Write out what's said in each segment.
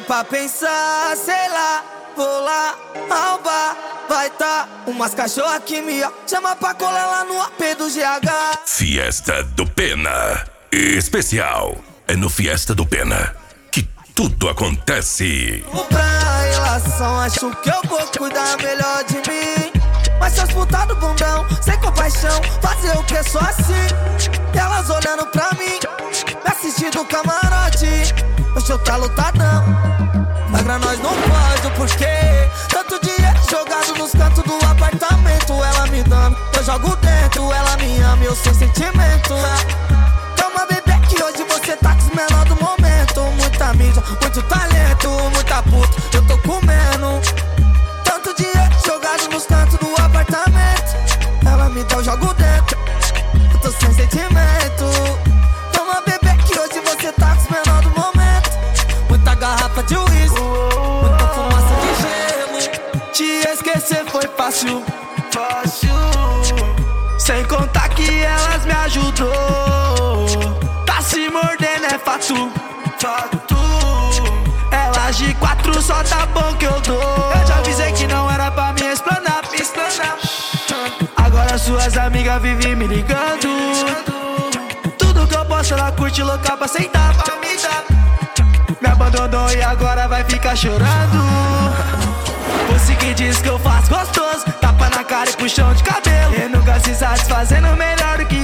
pra pensar, sei lá, vou lá ao bar. Vai tá umas cachorras que me chama pra colar lá no AP do GH. Fiesta do Pena especial. É no Fiesta do Pena que tudo acontece. Pra relação, acho que eu vou cuidar melhor de mim. Mas seus puta do bundão, sem compaixão, fazer o que só assim. Elas olhando pra mim, me assistindo do camarote. Hoje eu tá lotadão, mas pra nós não pode, porque tanto dinheiro jogado nos cantos do apartamento. Ela me dando, eu jogo dentro. Ela me ama, eu sem sentimento. Calma, bebê, que hoje você tá com os menores do momento. Muita mídia, muito talento, muita puta, eu tô comendo. Tanto dinheiro jogado nos cantos do apartamento. Ela me dá, eu jogo dentro. Eu tô sem sentimento. Calma, bebê, que hoje você tá com os menores do momento. Muita garrafa de uísque, muita fumaça de gelo. Te esquecer foi fácil, fácil. Sem contar que elas me ajudou. Tá se mordendo, é fato, fato. Elas de 4 só tá bom que eu dou. Eu já avisei que não era pra me explanar, me explanar. Agora suas amigas vivem me ligando. Tudo que eu posso ela curte, louca pra sentar, pra me dar. Me abandonou e agora vai ficar chorando. Você que diz que eu faço gostoso, tapa na cara e puxão de cabelo. E nunca se satisfazendo melhor do que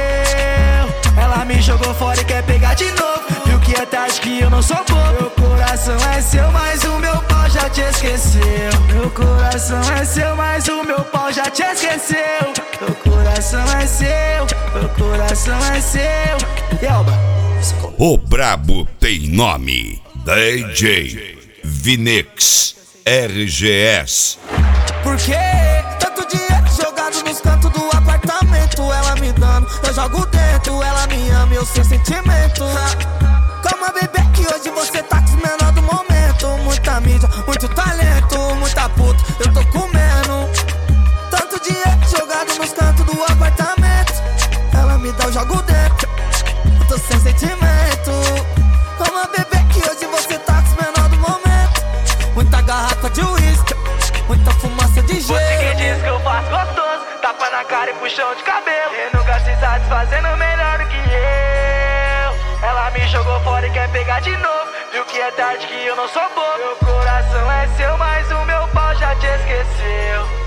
eu. Ela me jogou fora e quer pegar de novo. Viu que é tarde, que eu não sou bobo. Meu coração é seu, mas o meu pau já te esqueceu. Meu coração é seu, mas o meu pau já te esqueceu. Meu coração é seu, meu coração é seu. Elba. O brabo tem nome. DJ Vinex RGS. Porque tanto dinheiro jogado nos cantos do apartamento. Ela me dando, eu jogo dentro. Ela me ama, eu sem sentimento. Calma, bebê, que hoje você tá com os menores do momento. Muita mídia, muito talento, muita puta, eu tô comendo. Tanto dinheiro jogado nos cantos do apartamento. Ela me dá, eu jogo dentro. Eu tô sem sentimento. Calma, bebê, que hoje você tá com os menores do momento. Muita garrafa de uísque, muita fumaça de gelo. Você que diz que eu faço gostoso, tapa na cara e puxão de cabelo. E nunca se satisfazendo melhor do que eu. Ela me jogou fora e quer pegar de novo. Viu que é tarde, que eu não sou bobo. Meu coração é seu, mas o meu pau já te esqueceu.